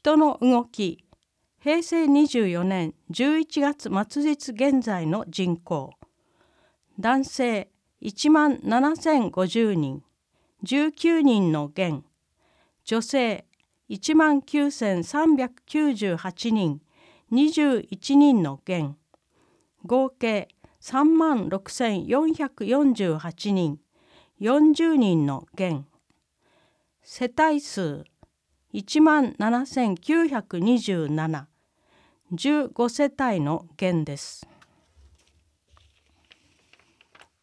人の動き、平成24年11月末日現在の人口、男性17,050人、19人の減、女性19,398人、21人の減、合計36,448人、40人の減、世帯数17,927、15世帯の減です。